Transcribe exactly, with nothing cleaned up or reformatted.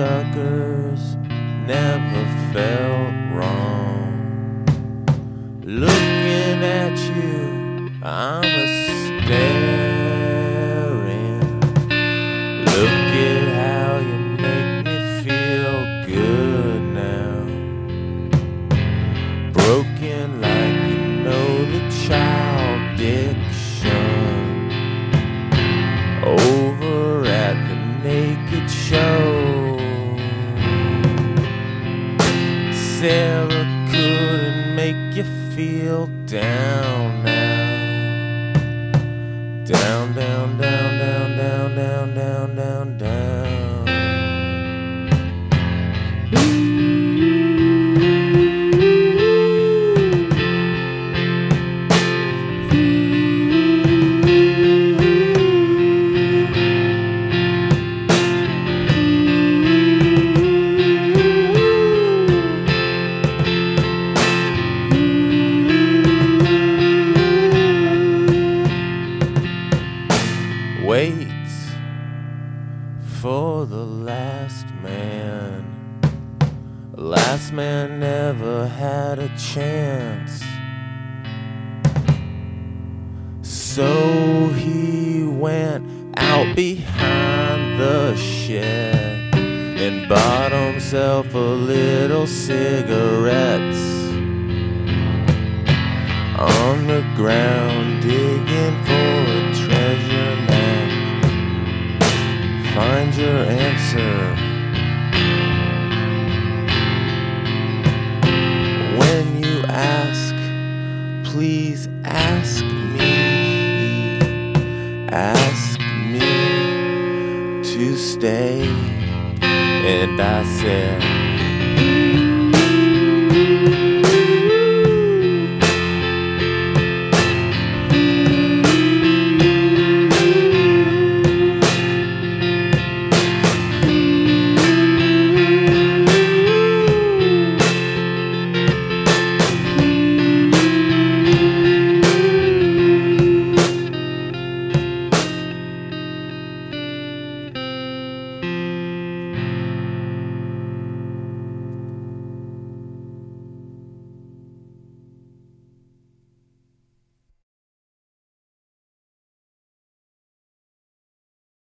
suckers never felt wrong. Looking at you, I'm a staring. Look at how you make me feel good now. Broken like you know the child diction. Over at the naked show. Sarah couldn't make you feel down now. Down, down, down, down, down, down, down, down, down. Wait for the last man. Last man never had a chance. So he went out behind the shed and bought himself a little cigarettes. On the ground digging for a treasure map. Find your answer. When you ask, please ask me. Ask me to stay. And I said